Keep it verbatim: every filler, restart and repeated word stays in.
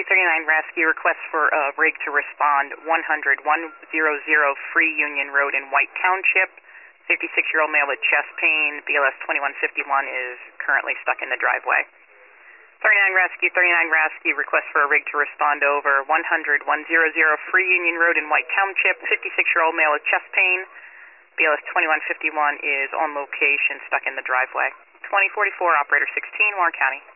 Rescue thirty-nine Rescue, request for a rig to respond one hundred, one hundred Free Union Road in White Township. fifty-six-year-old male with chest pain. B L S twenty-one fifty-one is currently stuck in the driveway. thirty-nine Rescue, thirty-nine Rescue, request for a rig to respond over one hundred, one hundred Free Union Road in White Township. fifty-six-year-old male with chest pain. B L S twenty-one fifty-one is on location, stuck in the driveway. twenty forty-four, operator sixteen, Warren County.